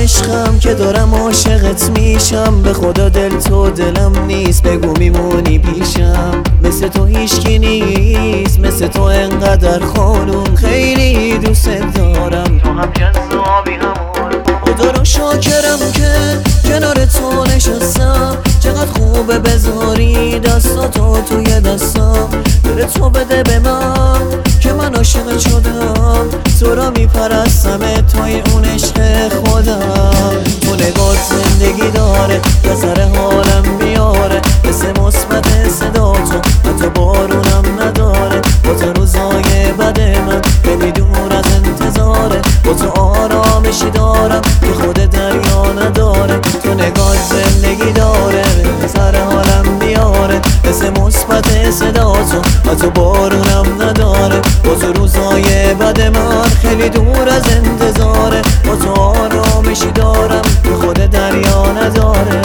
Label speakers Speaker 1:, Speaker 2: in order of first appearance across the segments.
Speaker 1: عشقم که دارم عاشقت میشم. به خدا دل تو دلم نیست، بگو میمونی پیشم. مثل تو هیچکی نیست، مثل تو انقدر خانوم. خیلی دوست دارم، تو هم جذابی همون. خدا رو شاکرم که کنار تو نشستم. چقدر خوبه بذاری دستاتو توی دستم. دل تو بده به من که من عاشق شدم. تو را میپرستم توی اون عشق خودم. تو نگات زندگی داره، به سر حالم بیاره. مثل مثبت صدا تو حتی بارونم نداره. با تو روزای بد من خیلی دور از انتظاره. با تو آرامشی دارم که خود دریا نداره. تو نگات زندگی داره، به سر حالم بیاره. مثل مثبت صدا تو حتی بارونم نداره. با تو روزای بد من خیلی دور از انتظاره. با تو آرامشی دارم که خود دریا نداره.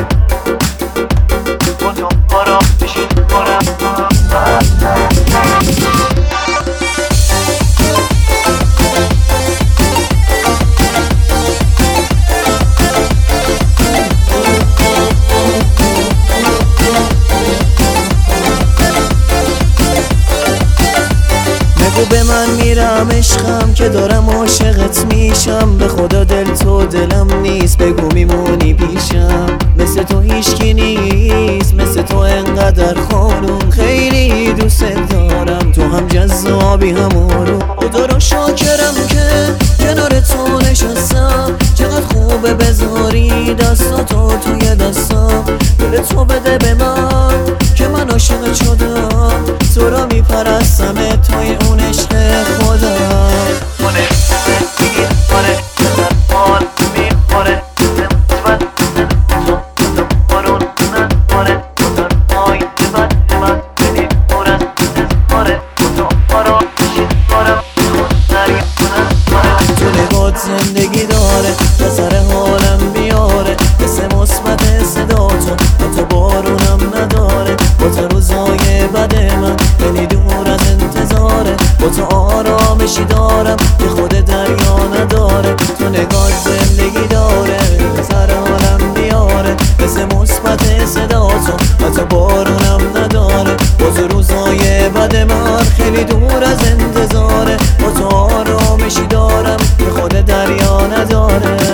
Speaker 1: با تو آرامشی دارم. به من میرم عشقم که دارم عاشقت میشم. به خدا دل تو دلم نیست، بگو میمونی پیشم. مثل تو هیچکی نیست، مثل تو انقدر خانوم. خیلی دوست دارم، تو هم جذابی همون. خدا رو شاکرم که کنار تو نشستم. چقدر خوبه بذاری دستاتو توی دستم. دل تو بده به من که من عاشق شدم. تو را میپرستم توی اون عشق خودم. زندگی داره، به سر حالم بیاره. مثل مثبت صدا تو حتی بارونم نداره. با تو روزای بد من خیلی دور از انتظاره. با تو آرامشی دارم که خود دریا نداره. تو نگاه زندگی داره، به سر حالم بیاره. مثل مثبت صدا تو حتی بارونم نداره. با تو روزای بد من خیلی دور از انتظاره. با تو آرامشی دارم که خود دریا نداره.